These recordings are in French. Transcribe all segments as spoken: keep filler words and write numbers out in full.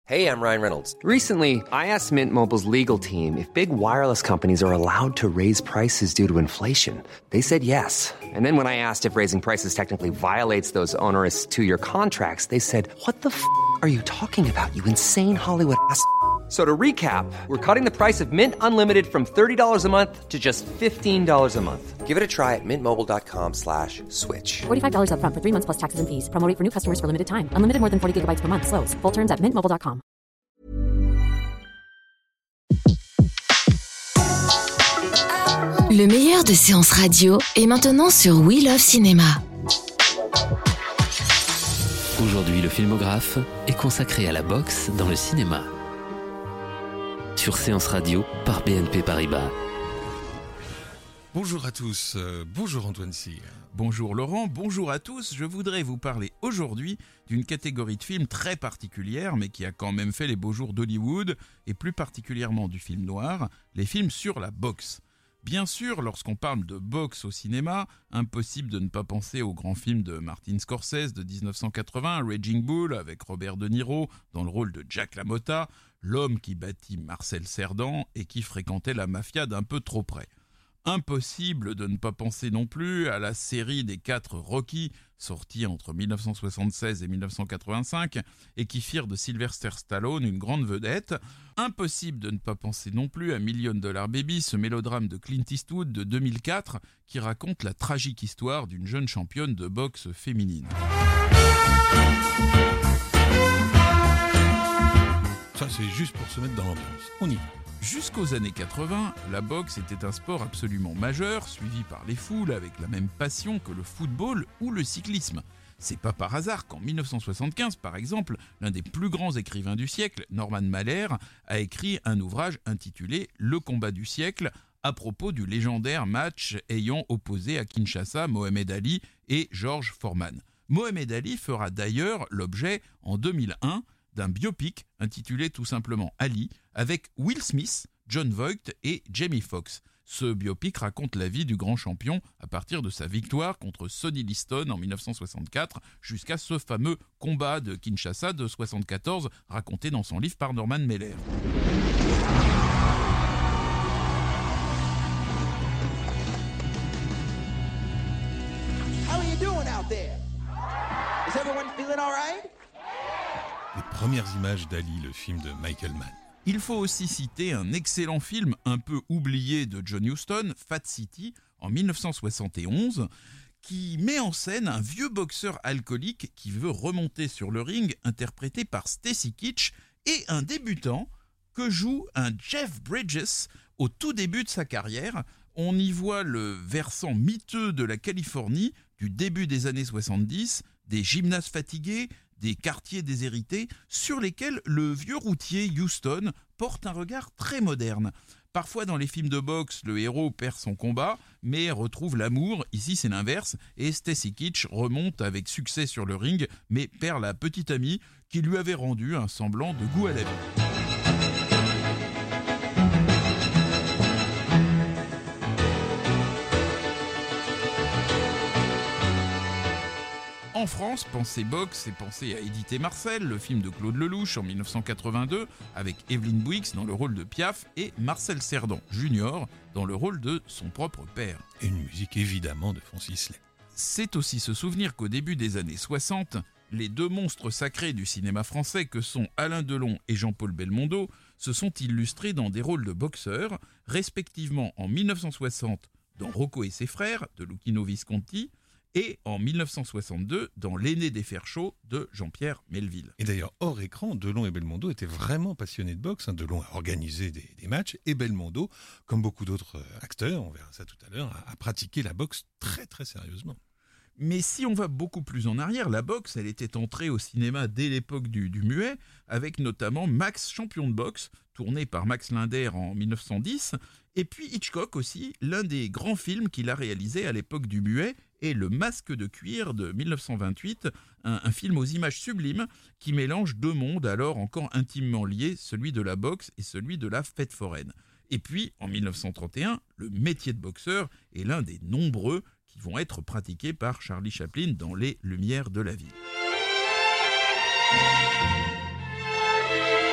Hey, I'm Ryan Reynolds. Recently, I asked Mint Mobile's legal team if big wireless companies are allowed to raise prices due to inflation. They said yes. And then when I asked if raising prices technically violates those onerous two-year contracts, they said, what the f*** are you talking about, you insane Hollywood ass f- So to recap, we're cutting the price of Mint Unlimited from thirty dollars a month to just fifteen dollars a month. Give it a try at mintmobile.com slash switch. forty-five dollars up front for three months plus taxes and fees. Promo rate for new customers for limited time. Unlimited more than forty gigabytes per month. Slows full terms at mint mobile dot com. Le meilleur de séances radio est maintenant sur We Love Cinéma. Aujourd'hui, le filmographe est consacré à la boxe dans le cinéma. Sur Séance Radio par B N P Paribas. Bonjour à tous, euh, bonjour Antoine Cyr. Bonjour Laurent, bonjour à tous. Je voudrais vous parler aujourd'hui d'une catégorie de films très particulière, mais qui a quand même fait les beaux jours d'Hollywood, et plus particulièrement du film noir, les films sur la boxe. Bien sûr, lorsqu'on parle de boxe au cinéma, impossible de ne pas penser au grand film de Martin Scorsese de dix-neuf cent quatre-vingts, Raging Bull, avec Robert De Niro dans le rôle de Jack LaMotta, l'homme qui battit Marcel Cerdan et qui fréquentait la mafia d'un peu trop près. Impossible de ne pas penser non plus à la série des quatre Rocky, sortie entre dix-neuf cent soixante-seize et dix-neuf cent quatre-vingt-cinq, et qui firent de Sylvester Stallone une grande vedette. Impossible de ne pas penser non plus à Million Dollar Baby, ce mélodrame de Clint Eastwood de deux mille quatre, qui raconte la tragique histoire d'une jeune championne de boxe féminine. Ça, c'est juste pour se mettre dans l'ambiance. On y va. Jusqu'aux années quatre-vingts, la boxe était un sport absolument majeur, suivi par les foules avec la même passion que le football ou le cyclisme. C'est pas par hasard qu'en dix-neuf cent soixante-quinze, par exemple, l'un des plus grands écrivains du siècle, Norman Mailer, a écrit un ouvrage intitulé « Le combat du siècle » à propos du légendaire match ayant opposé à Kinshasa Mohamed Ali et George Foreman. Mohamed Ali fera d'ailleurs l'objet, en deux mille un, d'un biopic intitulé tout simplement Ali, avec Will Smith, John Voight et Jamie Foxx. Ce biopic raconte la vie du grand champion à partir de sa victoire contre Sonny Liston en dix-neuf cent soixante-quatre jusqu'à ce fameux combat de Kinshasa de soixante-quatorze raconté dans son livre par Norman Mailer. How are you doing out there? Is everyone feeling all right? Les premières images d'Ali, le film de Michael Mann. Il faut aussi citer un excellent film un peu oublié de John Huston, Fat City, en dix-neuf cent soixante et onze, qui met en scène un vieux boxeur alcoolique qui veut remonter sur le ring, interprété par Stacy Keach, et un débutant que joue un Jeff Bridges au tout début de sa carrière. On y voit le versant miteux de la Californie du début des années soixante-dix, des gymnases fatigués, des quartiers déshérités sur lesquels le vieux routier Houston porte un regard très moderne. Parfois dans les films de boxe, le héros perd son combat, mais retrouve l'amour. Ici c'est l'inverse, et Stacy Keach remonte avec succès sur le ring, mais perd la petite amie qui lui avait rendu un semblant de goût à la vie. En France, penser boxe et penser à Edith et Marcel, le film de Claude Lelouch en dix-neuf cent quatre-vingt-deux, avec Evelyn Bouyx dans le rôle de Piaf et Marcel Cerdan Junior dans le rôle de son propre père. Et une musique évidemment de Francis Lay. C'est aussi se souvenir qu'au début des années soixante, les deux monstres sacrés du cinéma français que sont Alain Delon et Jean-Paul Belmondo se sont illustrés dans des rôles de boxeurs, respectivement en dix-neuf cent soixante dans Rocco et ses frères de Luchino Visconti, et en dix-neuf cent soixante-deux dans L'aîné des fers chauds de Jean-Pierre Melville. Et d'ailleurs, hors écran, Delon et Belmondo étaient vraiment passionnés de boxe. Delon a organisé des, des matchs et Belmondo, comme beaucoup d'autres acteurs, on verra ça tout à l'heure, a, a pratiqué la boxe très très sérieusement. Mais si on va beaucoup plus en arrière, la boxe, elle était entrée au cinéma dès l'époque du, du muet, avec notamment Max, champion de boxe, tourné par Max Linder en dix-neuf cent dix, et puis Hitchcock aussi, l'un des grands films qu'il a réalisé à l'époque du muet, est Le Masque de cuir de dix-neuf cent vingt-huit, un, un film aux images sublimes qui mélange deux mondes alors encore intimement liés, celui de la boxe et celui de la fête foraine. Et puis, en dix-neuf cent trente et un, le métier de boxeur est l'un des nombreux qui vont être pratiqués par Charlie Chaplin dans Les Lumières de la vie.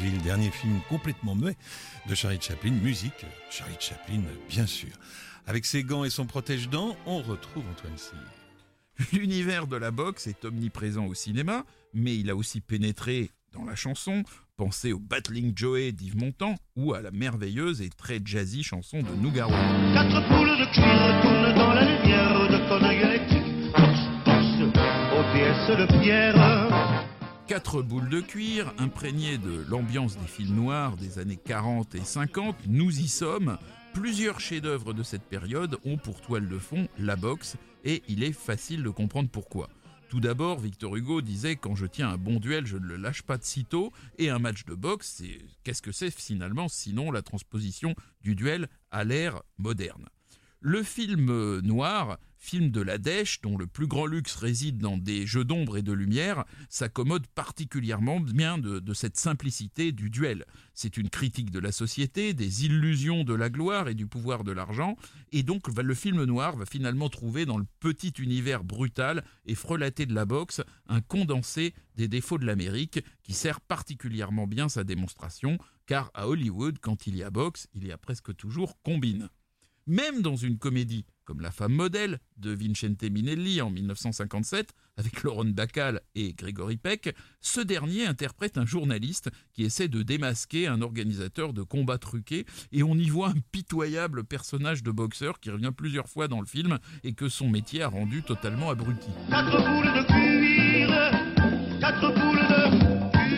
Vaudeville, dernier film complètement muet de Charlie Chaplin, musique, Charlie Chaplin bien sûr. Avec ses gants et son protège-dents, on retrouve Antoine Cyr. L'univers de la boxe est omniprésent au cinéma, mais il a aussi pénétré dans la chanson. Pensez au Battling Joey d'Yves Montand ou à la merveilleuse et très jazzy chanson de Nougaro. Quatre poules de cuir tournent dans la lumière de Coningue électrique. Pousse, pousse, O T S de pierre. Quatre boules de cuir, imprégnées de l'ambiance des films noirs des années quarante et cinquante, nous y sommes. Plusieurs chefs-d'œuvre de cette période ont pour toile de fond la boxe, et il est facile de comprendre pourquoi. Tout d'abord, Victor Hugo disait « Quand je tiens un bon duel, je ne le lâche pas de sitôt », et un match de boxe, c'est... qu'est-ce que c'est finalement sinon la transposition du duel à l'ère moderne ? Le film noir, film de la dèche, dont le plus grand luxe réside dans des jeux d'ombre et de lumière, s'accommode particulièrement bien de, de cette simplicité du duel. C'est une critique de la société, des illusions de la gloire et du pouvoir de l'argent, et donc le film noir va finalement trouver dans le petit univers brutal et frelaté de la boxe un condensé des défauts de l'Amérique qui sert particulièrement bien sa démonstration, car à Hollywood, quand il y a boxe, il y a presque toujours combine. Même dans une comédie comme La femme modèle de Vincente Minnelli en dix-neuf cent cinquante-sept, avec Lauren Bacall et Gregory Peck, ce dernier interprète un journaliste qui essaie de démasquer un organisateur de combats truqués, et on y voit un pitoyable personnage de boxeur qui revient plusieurs fois dans le film et que son métier a rendu totalement abruti. Quatre boules de cuir, quatre boules de cuir.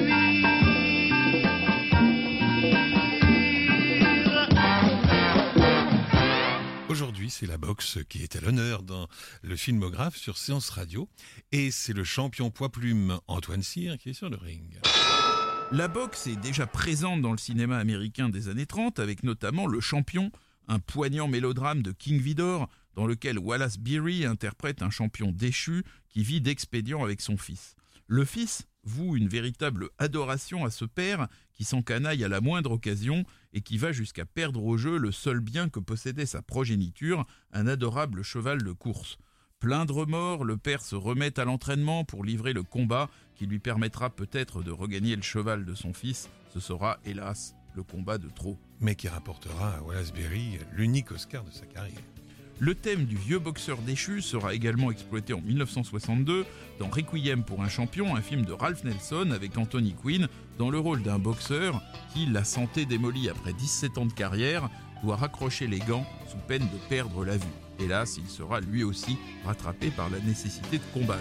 Aujourd'hui, c'est la boxe qui est à l'honneur dans le filmographe sur Séance Radio. Et c'est le champion poids-plume Antoine Cyr qui est sur le ring. La boxe est déjà présente dans le cinéma américain des années trente, avec notamment Le Champion, un poignant mélodrame de King Vidor, dans lequel Wallace Beery interprète un champion déchu qui vit d'expédients avec son fils. Le fils voue une véritable adoration à ce père qui s'encanaille à la moindre occasion et qui va jusqu'à perdre au jeu le seul bien que possédait sa progéniture, un adorable cheval de course. Plein de remords, le père se remet à l'entraînement pour livrer le combat qui lui permettra peut-être de regagner le cheval de son fils. Ce sera, hélas, le combat de trop. Mais qui rapportera à Wallace Beery l'unique Oscar de sa carrière. Le thème du vieux boxeur déchu sera également exploité en dix-neuf cent soixante-deux dans Requiem pour un champion, un film de Ralph Nelson avec Anthony Quinn dans le rôle d'un boxeur qui, la santé démolie après dix-sept ans de carrière, doit raccrocher les gants sous peine de perdre la vue. Hélas, il sera lui aussi rattrapé par la nécessité de combattre.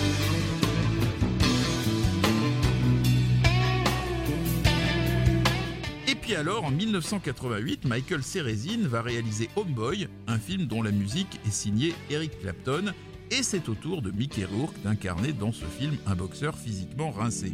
Et puis alors, en dix-neuf cent quatre-vingt-huit, Michael Cérezine va réaliser Homeboy, un film dont la musique est signée Eric Clapton, et c'est au tour de Mickey Rourke d'incarner dans ce film un boxeur physiquement rincé.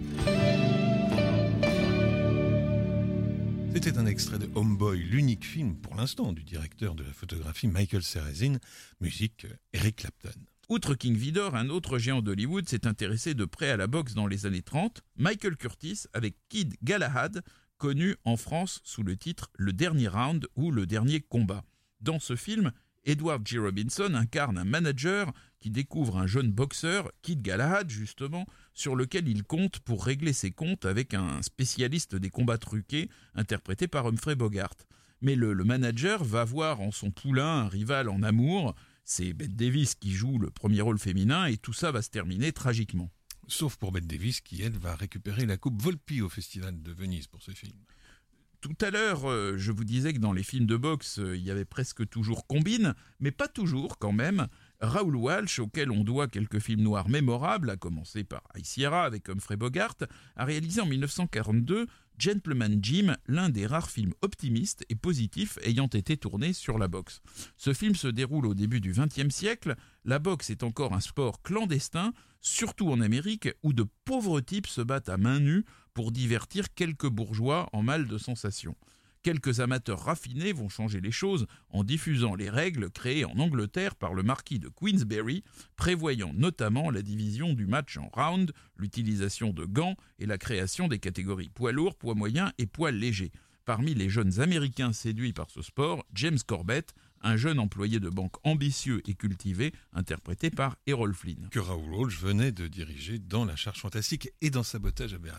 C'était un extrait de Homeboy, l'unique film pour l'instant du directeur de la photographie Michael Cérezine, musique Eric Clapton. Outre King Vidor, un autre géant d'Hollywood s'est intéressé de près à la boxe dans les années trente, Michael Curtis avec Kid Galahad, connu en France sous le titre « Le dernier round » ou « Le dernier combat ». Dans ce film, Edward G. Robinson incarne un manager qui découvre un jeune boxeur, Kid Galahad justement, sur lequel il compte pour régler ses comptes avec un spécialiste des combats truqués, interprété par Humphrey Bogart. Mais le, le manager va voir en son poulain un rival en amour, c'est Bette Davis qui joue le premier rôle féminin, et tout ça va se terminer tragiquement. Sauf pour Bette Davis qui, elle, va récupérer la coupe Volpi au Festival de Venise pour ce film. Tout à l'heure, euh, je vous disais que dans les films de boxe, euh, il y avait presque toujours combine, mais pas toujours quand même. Raoul Walsh, auquel on doit quelques films noirs mémorables, à commencer par High Sierra avec Humphrey Bogart, a réalisé en dix-neuf cent quarante-deux Gentleman Jim, l'un des rares films optimistes et positifs ayant été tournés sur la boxe. Ce film se déroule au début du vingtième siècle. La boxe est encore un sport clandestin, surtout en Amérique, où de pauvres types se battent à main nue pour divertir quelques bourgeois en mal de sensations. Quelques amateurs raffinés vont changer les choses en diffusant les règles créées en Angleterre par le marquis de Queensberry, prévoyant notamment la division du match en round, l'utilisation de gants et la création des catégories poids lourd, poids moyen et poids léger. Parmi les jeunes Américains séduits par ce sport, James Corbett, un jeune employé de banque ambitieux et cultivé, interprété par Errol Flynn. Que Raoul Walsh venait de diriger dans La Charge fantastique et dans Sabotage à Berlin.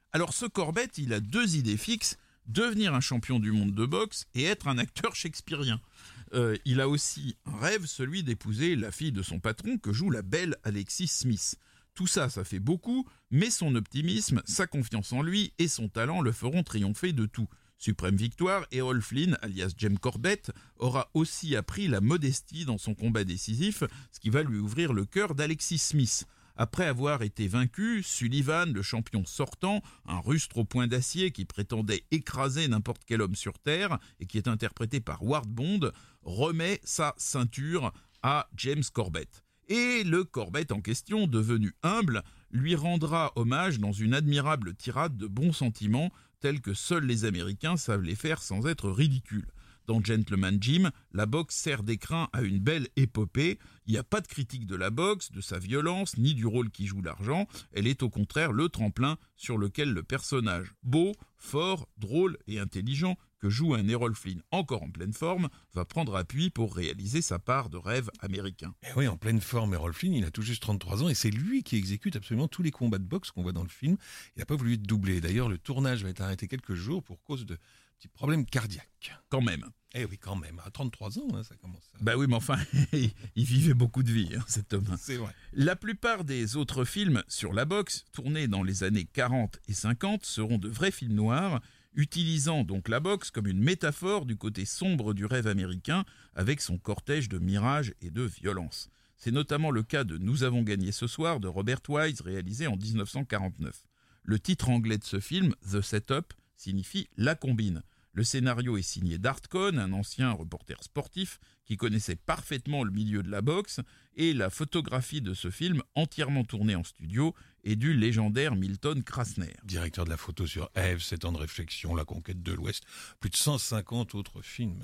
Alors ce Corbett, il a deux idées fixes, devenir un champion du monde de boxe et être un acteur shakespearien. Euh, il a aussi un rêve, celui d'épouser la fille de son patron que joue la belle Alexis Smith. Tout ça, ça fait beaucoup, mais son optimisme, sa confiance en lui et son talent le feront triompher de tout. Suprême victoire, Errol Flynn, alias James Corbett, aura aussi appris la modestie dans son combat décisif, ce qui va lui ouvrir le cœur d'Alexis Smith. Après avoir été vaincu, Sullivan, le champion sortant, un rustre au poing d'acier qui prétendait écraser n'importe quel homme sur Terre et qui est interprété par Ward Bond, remet sa ceinture à James Corbett. Et le Corbett en question, devenu humble, lui rendra hommage dans une admirable tirade de bons sentiments tels que seuls les Américains savent les faire sans être ridicules. Dans Gentleman Jim, la boxe sert d'écrin à une belle épopée. Il n'y a pas de critique de la boxe, de sa violence, ni du rôle qui joue l'argent. Elle est au contraire le tremplin sur lequel le personnage beau, fort, drôle et intelligent que joue un Errol Flynn encore en pleine forme va prendre appui pour réaliser sa part de rêve américain. Et oui, en pleine forme, Errol Flynn, il a tout juste trente-trois ans et c'est lui qui exécute absolument tous les combats de boxe qu'on voit dans le film. Il n'a pas voulu être doublé. D'ailleurs, le tournage va être arrêté quelques jours pour cause de petits problèmes cardiaques. Quand même. Eh oui, quand même. À trente-trois ans, hein, ça commence. À... Bah oui, mais enfin, il vivait beaucoup de vie, hein, cet homme. C'est vrai. La plupart des autres films sur la boxe, tournés dans les années quarante et cinquante, seront de vrais films noirs, utilisant donc la boxe comme une métaphore du côté sombre du rêve américain, avec son cortège de mirages et de violence. C'est notamment le cas de Nous avons gagné ce soir de Robert Wise, réalisé en dix-neuf cent quarante-neuf. Le titre anglais de ce film, The Setup, signifie La Combine. Le scénario est signé d'Art Cohn, un ancien reporter sportif qui connaissait parfaitement le milieu de la boxe, et la photographie de ce film, entièrement tournée en studio, est du légendaire Milton Krasner. Directeur de la photo sur Ève, Sept ans de réflexion, La conquête de l'Ouest, plus de cent cinquante autres films.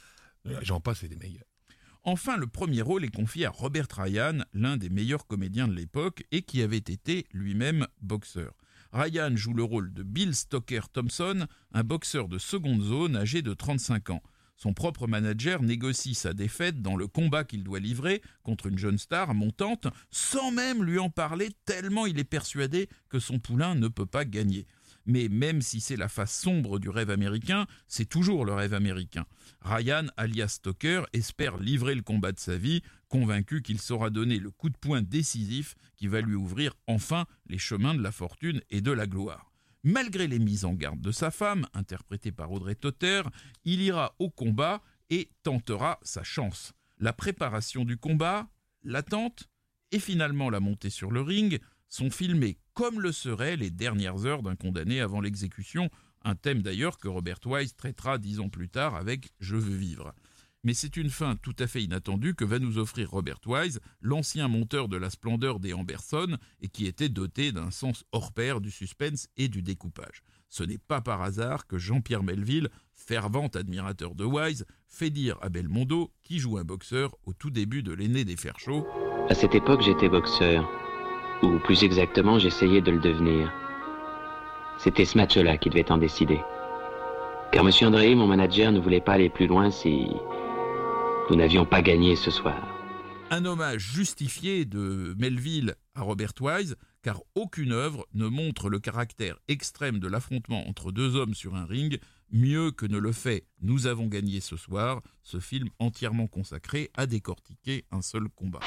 J'en passe et des meilleurs. Enfin, le premier rôle est confié à Robert Ryan, l'un des meilleurs comédiens de l'époque et qui avait été lui-même boxeur. Ryan joue le rôle de Bill Stoker Thompson, un boxeur de seconde zone âgé de trente-cinq ans. Son propre manager négocie sa défaite dans le combat qu'il doit livrer contre une jeune star montante, sans même lui en parler tellement il est persuadé que son poulain ne peut pas gagner. Mais même si c'est la face sombre du rêve américain, c'est toujours le rêve américain. Ryan, alias Stoker, espère livrer le combat de sa vie, convaincu qu'il saura donner le coup de poing décisif qui va lui ouvrir enfin les chemins de la fortune et de la gloire. Malgré les mises en garde de sa femme, interprétée par Audrey Totter, il ira au combat et tentera sa chance. La préparation du combat, l'attente et finalement la montée sur le ring sont filmés comme le seraient les dernières heures d'un condamné avant l'exécution, un thème d'ailleurs que Robert Wise traitera dix ans plus tard avec « Je veux vivre ». Mais c'est une fin tout à fait inattendue que va nous offrir Robert Wise, l'ancien monteur de la splendeur des Amberson et qui était doté d'un sens hors pair du suspense et du découpage. Ce n'est pas par hasard que Jean-Pierre Melville, fervent admirateur de Wise, fait dire à Belmondo, qui joue un boxeur au tout début de l'aîné des fers chauds. À cette époque, j'étais boxeur. Ou plus exactement, j'essayais de le devenir. C'était ce match-là qui devait en décider. Car M. André, mon manager, ne voulait pas aller plus loin si nous n'avions pas gagné ce soir. Un hommage justifié de Melville à Robert Wise, car aucune œuvre ne montre le caractère extrême de l'affrontement entre deux hommes sur un ring mieux que ne le fait « Nous avons gagné ce soir », ce film entièrement consacré à décortiquer un seul combat.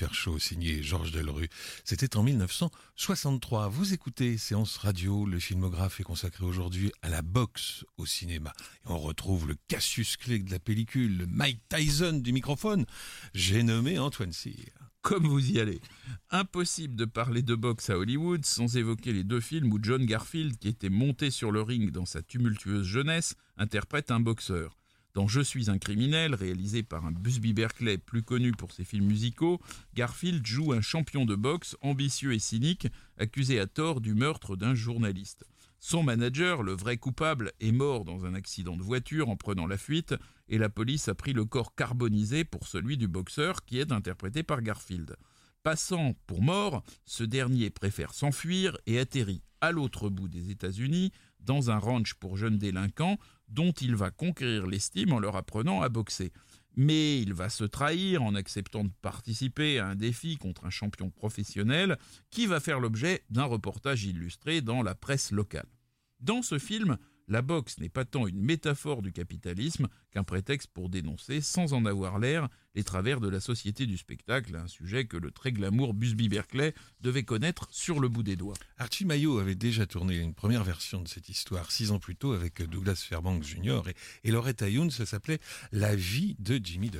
faire chaud, signé Georges Delerue. C'était en dix-neuf cent soixante-trois. Vous écoutez Séance Radio, le filmographe est consacré aujourd'hui à la boxe au cinéma. Et on retrouve le Cassius Clay de la pellicule, le Mike Tyson du microphone. J'ai nommé Antoine Cyr. Comme vous y allez. Impossible de parler de boxe à Hollywood sans évoquer les deux films où John Garfield, qui était monté sur le ring dans sa tumultueuse jeunesse, interprète un boxeur. Dans Je suis un criminel, réalisé par un Busby Berkeley plus connu pour ses films musicaux, Garfield joue un champion de boxe ambitieux et cynique, accusé à tort du meurtre d'un journaliste. Son manager, le vrai coupable, est mort dans un accident de voiture en prenant la fuite et la police a pris le corps carbonisé pour celui du boxeur qui est interprété par Garfield. Passant pour mort, ce dernier préfère s'enfuir et atterrit à l'autre bout des États-Unis dans un ranch pour jeunes délinquants dont il va conquérir l'estime en leur apprenant à boxer. Mais il va se trahir en acceptant de participer à un défi contre un champion professionnel qui va faire l'objet d'un reportage illustré dans la presse locale. Dans ce film, la boxe n'est pas tant une métaphore du capitalisme qu'un prétexte pour dénoncer, sans en avoir l'air, les travers de la société du spectacle, un sujet que le très glamour Busby Berkeley devait connaître sur le bout des doigts. Archie Mayo avait déjà tourné une première version de cette histoire, six ans plus tôt, avec Douglas Fairbanks junior et, et Loretta Young. Ça s'appelait « La vie de Jimmy Dolan ».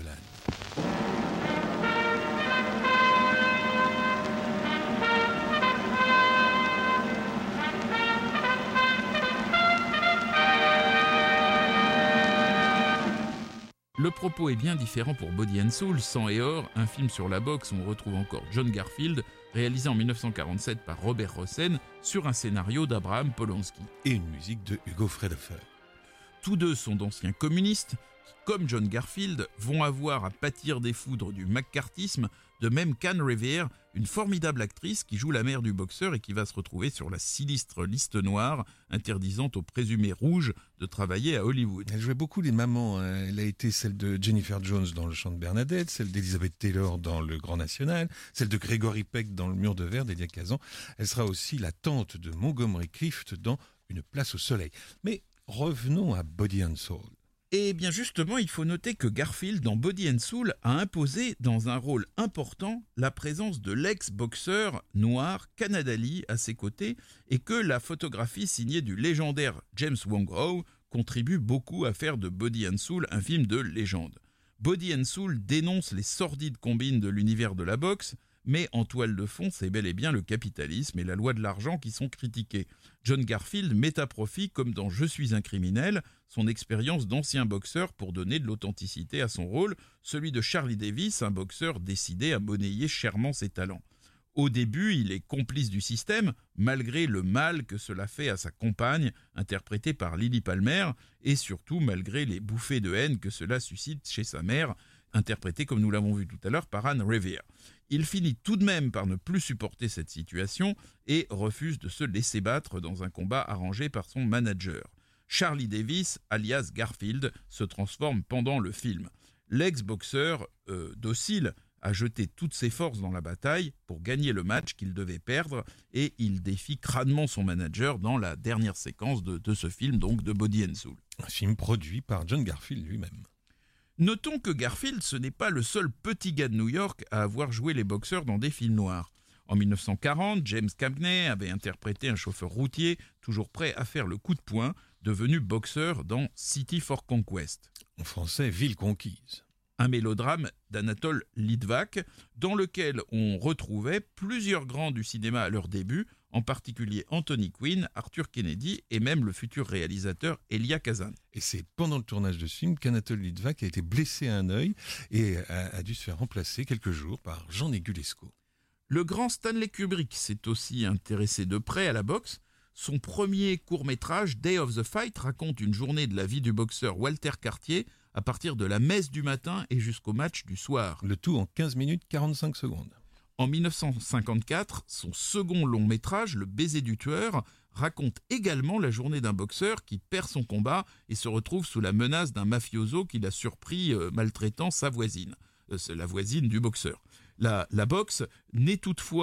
Le propos est bien différent pour Body and Soul, Sang et Or, un film sur la boxe où on retrouve encore John Garfield, réalisé en dix-neuf cent quarante-sept par Robert Rossen, sur un scénario d'Abraham Polanski. Et une musique de Hugo Frederfer. Tous deux sont d'anciens communistes qui, comme John Garfield, vont avoir à pâtir des foudres du maccarthisme, de même qu'Anne Revere, une formidable actrice qui joue la mère du boxeur et qui va se retrouver sur la sinistre liste noire interdisant aux présumés rouges de travailler à Hollywood. Elle jouait beaucoup les mamans. Hein. Elle a été celle de Jennifer Jones dans Le Chant de Bernadette, celle d'Elizabeth Taylor dans Le Grand National, celle de Gregory Peck dans Le Mur de verre d'Elia Kazan. Elle sera aussi la tante de Montgomery Clift dans Une place au soleil. Mais revenons à Body and Soul. Et bien justement, il faut noter que Garfield, dans Body and Soul, a imposé dans un rôle important la présence de l'ex-boxeur noir Canada Lee à ses côtés et que la photographie signée du légendaire James Wong Howe contribue beaucoup à faire de Body and Soul un film de légende. Body and Soul dénonce les sordides combines de l'univers de la boxe, mais en toile de fond, c'est bel et bien le capitalisme et la loi de l'argent qui sont critiqués. John Garfield met à profit, comme dans Je suis un criminel, son expérience d'ancien boxeur pour donner de l'authenticité à son rôle, celui de Charlie Davis, un boxeur décidé à monnayer chèrement ses talents. Au début, il est complice du système, malgré le mal que cela fait à sa compagne, interprétée par Lily Palmer, et surtout malgré les bouffées de haine que cela suscite chez sa mère, interprétée, comme nous l'avons vu tout à l'heure, par Anne Revere. Il finit tout de même par ne plus supporter cette situation et refuse de se laisser battre dans un combat arrangé par son manager. Charlie Davis, alias Garfield, se transforme pendant le film. L'ex-boxeur, euh, docile, a jeté toutes ses forces dans la bataille pour gagner le match qu'il devait perdre et il défie crânement son manager dans la dernière séquence de, de ce film, donc de Body and Soul. Un film produit par John Garfield lui-même. Notons que Garfield, ce n'est pas le seul petit gars de New York à avoir joué les boxeurs dans des films noirs. En dix-neuf cent quarante, James Cagney avait interprété un chauffeur routier toujours prêt à faire le coup de poing, devenu boxeur dans City for Conquest. En français, Ville conquise. Un mélodrame d'Anatole Litvak, dans lequel on retrouvait plusieurs grands du cinéma à leur début, en particulier Anthony Quinn, Arthur Kennedy et même le futur réalisateur Elia Kazan. Et c'est pendant le tournage de ce film qu'Anatole Litvak a été blessé à un œil et a, a dû se faire remplacer quelques jours par Jean Negulesco. Le grand Stanley Kubrick s'est aussi intéressé de près à la boxe. Son premier court-métrage, Day of the Fight, raconte une journée de la vie du boxeur Walter Cartier à partir de la messe du matin et jusqu'au match du soir. Le tout en quinze minutes quarante-cinq secondes. En dix-neuf cent cinquante-quatre, son second long-métrage, Le baiser du tueur, raconte également la journée d'un boxeur qui perd son combat et se retrouve sous la menace d'un mafioso qui l'a surpris euh, maltraitant sa voisine. Euh, c'est la voisine du boxeur. La, la boxe n'est toutefois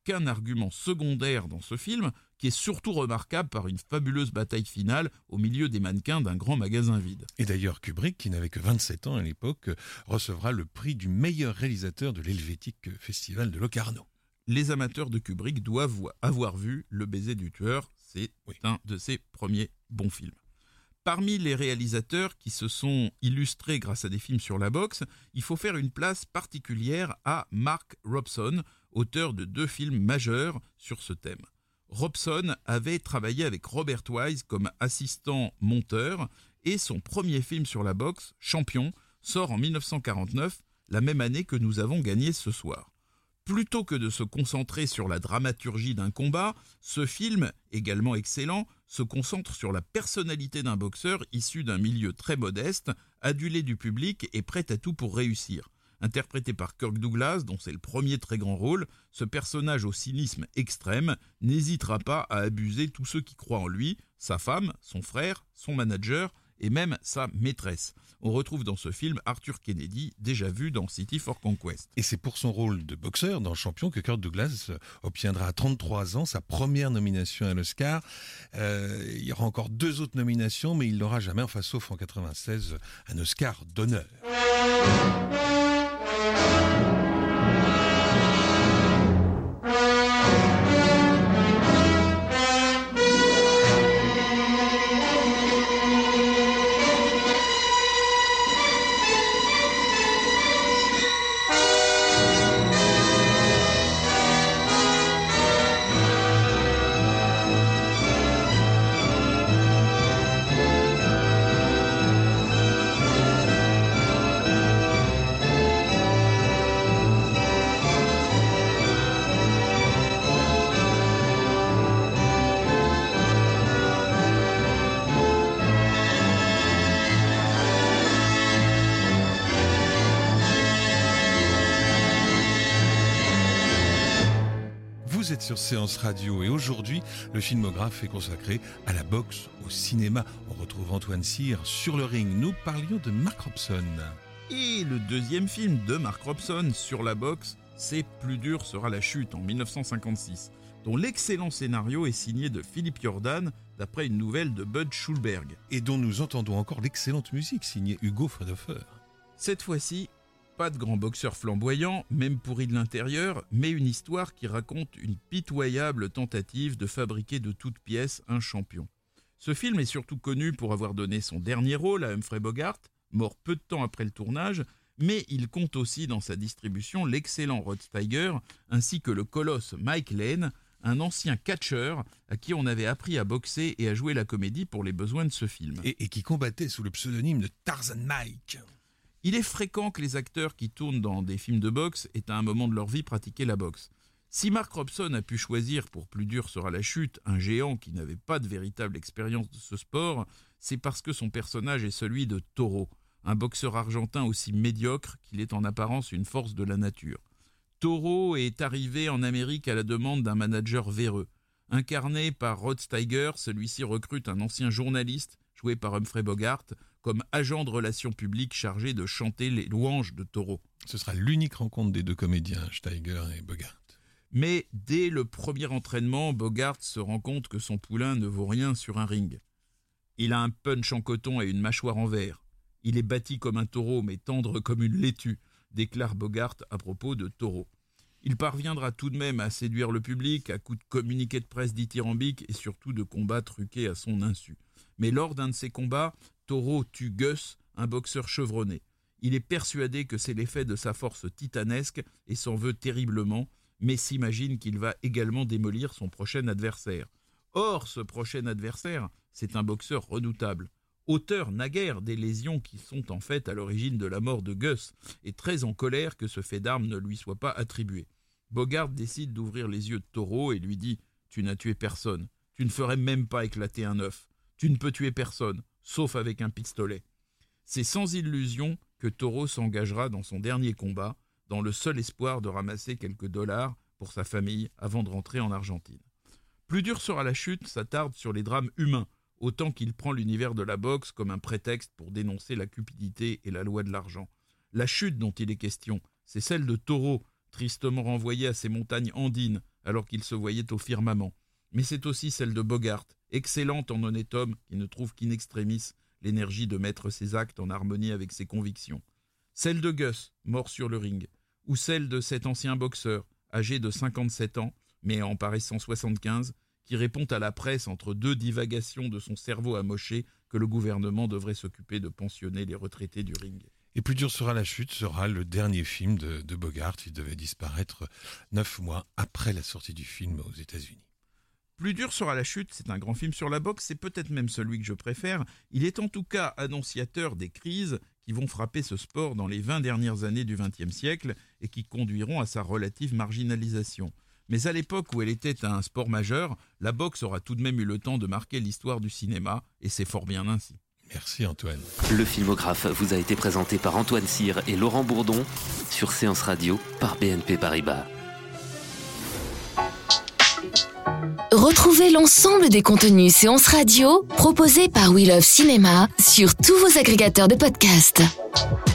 qu'un argument secondaire dans ce film, qui est surtout remarquable par une fabuleuse bataille finale au milieu des mannequins d'un grand magasin vide. Et d'ailleurs, Kubrick, qui n'avait que vingt-sept ans à l'époque, recevra le prix du meilleur réalisateur de l'Helvétique Festival de Locarno. Les amateurs de Kubrick doivent avoir vu Le baiser du tueur, c'est oui. un de ses premiers bons films. Parmi les réalisateurs qui se sont illustrés grâce à des films sur la boxe, il faut faire une place particulière à Mark Robson, auteur de deux films majeurs sur ce thème. Robson avait travaillé avec Robert Wise comme assistant monteur et son premier film sur la boxe, Champion, sort en dix-neuf cent quarante-neuf, la même année que nous avons gagné ce soir. Plutôt que de se concentrer sur la dramaturgie d'un combat, ce film, également excellent, se concentre sur la personnalité d'un boxeur issu d'un milieu très modeste, adulé du public et prêt à tout pour réussir. Interprété par Kirk Douglas, dont c'est le premier très grand rôle, ce personnage au cynisme extrême n'hésitera pas à abuser tous ceux qui croient en lui, sa femme, son frère, son manager et même sa maîtresse. On retrouve dans ce film Arthur Kennedy, déjà vu dans City for Conquest. Et c'est pour son rôle de boxeur dans Champion que Kirk Douglas obtiendra à trente-trois ans sa première nomination à l'Oscar. Euh, il y aura encore deux autres nominations, mais il n'aura jamais, enfin sauf en quatre-vingt-seize, un Oscar d'honneur. Vous êtes sur Séance Radio et aujourd'hui, le filmographe est consacré à la boxe au cinéma. On retrouve Antoine Cyr sur le ring. Nous parlions de Mark Robson. Et le deuxième film de Mark Robson sur la boxe, c'est Plus dur sera la chute en dix-neuf cent cinquante-six, dont l'excellent scénario est signé de Philippe Jordan d'après une nouvelle de Bud Schulberg. Et dont nous entendons encore l'excellente musique signée Hugo Frederfer. Cette fois-ci, pas de grand boxeur flamboyant, même pourri de l'intérieur, mais une histoire qui raconte une pitoyable tentative de fabriquer de toutes pièces un champion. Ce film est surtout connu pour avoir donné son dernier rôle à Humphrey Bogart, mort peu de temps après le tournage, mais il compte aussi dans sa distribution l'excellent Rod Steiger, ainsi que le colosse Mike Lane, un ancien catcheur à qui on avait appris à boxer et à jouer la comédie pour les besoins de ce film. Et, et qui combattait sous le pseudonyme de Tarzan Mike. Il est fréquent que les acteurs qui tournent dans des films de boxe aient à un moment de leur vie pratiqué la boxe. Si Mark Robson a pu choisir pour Plus dur sera la chute un géant qui n'avait pas de véritable expérience de ce sport, c'est parce que son personnage est celui de Toro, un boxeur argentin aussi médiocre qu'il est en apparence une force de la nature. Toro est arrivé en Amérique à la demande d'un manager véreux. Incarné par Rod Steiger, celui-ci recrute un ancien journaliste, joué par Humphrey Bogart, comme agent de relations publiques chargé de chanter les louanges de Toro. Ce sera l'unique rencontre des deux comédiens, Steiger et Bogart. Mais dès le premier entraînement, Bogart se rend compte que son poulain ne vaut rien sur un ring. Il a un punch en coton et une mâchoire en verre. Il est bâti comme un taureau, mais tendre comme une laitue, déclare Bogart à propos de Toro. Il parviendra tout de même à séduire le public à coups de communiqués de presse dithyrambiques et surtout de combats truqués à son insu. Mais lors d'un de ces combats, Toro tue Gus, un boxeur chevronné. Il est persuadé que c'est l'effet de sa force titanesque et s'en veut terriblement, mais s'imagine qu'il va également démolir son prochain adversaire. Or, ce prochain adversaire, c'est un boxeur redoutable, auteur naguère des lésions qui sont en fait à l'origine de la mort de Gus, et très en colère que ce fait d'armes ne lui soit pas attribué. Bogart décide d'ouvrir les yeux de Toro et lui dit « Tu n'as tué personne, tu ne ferais même pas éclater un œuf, tu ne peux tuer personne, sauf avec un pistolet. » C'est sans illusion que Toro s'engagera dans son dernier combat, dans le seul espoir de ramasser quelques dollars pour sa famille avant de rentrer en Argentine. Plus dur sera la chute s'attarde sur les drames humains, autant qu'il prend l'univers de la boxe comme un prétexte pour dénoncer la cupidité et la loi de l'argent. La chute dont il est question, c'est celle de Toro, tristement renvoyé à ses montagnes andines, alors qu'il se voyait au firmament. Mais c'est aussi celle de Bogart, excellente en honnête homme qui ne trouve qu'in extremis l'énergie de mettre ses actes en harmonie avec ses convictions. Celle de Gus, mort sur le ring, ou celle de cet ancien boxeur, âgé de cinquante-sept ans, mais en paraissant soixante-quinze, qui répond à la presse entre deux divagations de son cerveau amoché que le gouvernement devrait s'occuper de pensionner les retraités du ring. Et Plus dur sera la chute sera le dernier film de, de Bogart. Il devait disparaître neuf mois après la sortie du film aux États-Unis. Plus dur sera la chute, c'est un grand film sur la boxe, c'est peut-être même celui que je préfère. Il est en tout cas annonciateur des crises qui vont frapper ce sport dans les vingt dernières années du vingtième siècle et qui conduiront à sa relative marginalisation. Mais à l'époque où elle était un sport majeur, la boxe aura tout de même eu le temps de marquer l'histoire du cinéma, et c'est fort bien ainsi. Merci Antoine. Le Filmographe vous a été présenté par Antoine Cyr et Laurent Bourdon sur Séance Radio par B N P Paribas. Retrouvez l'ensemble des contenus Séance Radio proposés par We Love Cinéma sur tous vos agrégateurs de podcasts.